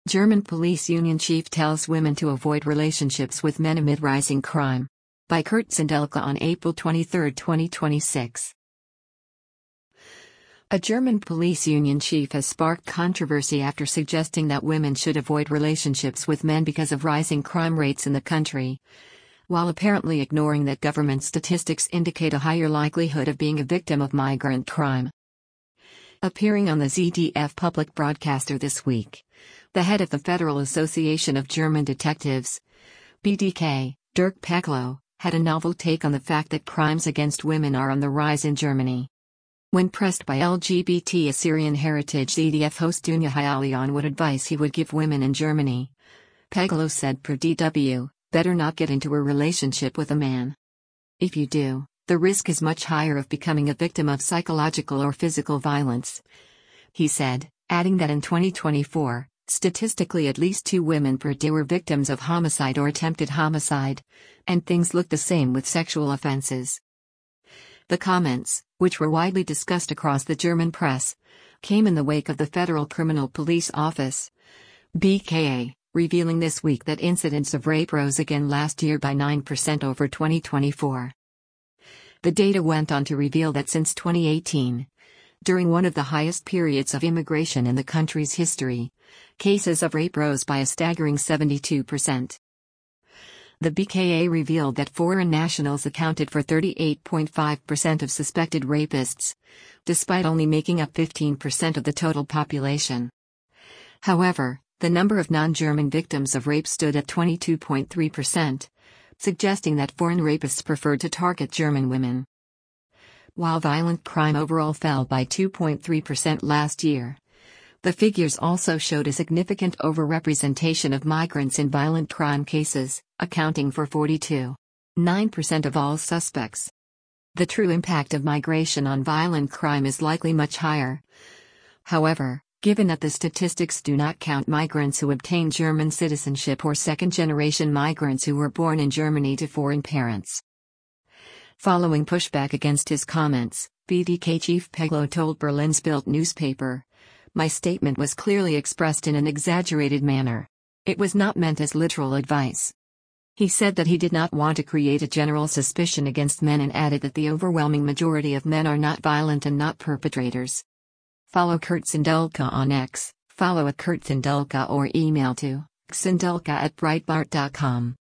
German police union chief tells women to avoid relationships with men amid rising crime. By Kurt Sindelka on April 23, 2026. A German police union chief has sparked controversy after suggesting that women should avoid relationships with men because of rising crime rates in the country, while apparently ignoring that government statistics indicate a higher likelihood of being a victim of migrant crime. Appearing on the ZDF public broadcaster this week, the head of the Federal Association of German Detectives, BDK, Dirk Peglo, had a novel take on the fact that crimes against women are on the rise in Germany. When pressed by LGBT Assyrian Heritage ZDF host Dunya Hayali on what advice he would give women in Germany, Peglo said per DW, "Better not get into a relationship with a man. If you do, the risk is much higher of becoming a victim of psychological or physical violence," he said, adding that in 2024, statistically at least 2 women per day were victims of homicide or attempted homicide, and things look the same with sexual offenses. The comments, which were widely discussed across the German press, came in the wake of the Federal Criminal Police Office, BKA, revealing this week that incidents of rape rose again last year by 9% over 2024. The data went on to reveal that since 2018, during one of the highest periods of immigration in the country's history, cases of rape rose by a staggering 72%. The BKA revealed that foreign nationals accounted for 38.5% of suspected rapists, despite only making up 15% of the total population. However, the number of non-German victims of rape stood at 22.3%, suggesting that foreign rapists preferred to target German women. While violent crime overall fell by 2.3% last year, the figures also showed a significant overrepresentation of migrants in violent crime cases, accounting for 42.9% of all suspects. The true impact of migration on violent crime is likely much higher. However, given that the statistics do not count migrants who obtain German citizenship or second-generation migrants who were born in Germany to foreign parents. Following pushback against his comments, BDK chief Peglo told Berlin's Bild newspaper, "My statement was clearly expressed in an exaggerated manner. It was not meant as literal advice." He said that he did not want to create a general suspicion against men and added that the overwhelming majority of men are not violent and not perpetrators. Follow Kurt Sindelka on X, follow @KurtSindelka or email to sindelka@breitbart.com.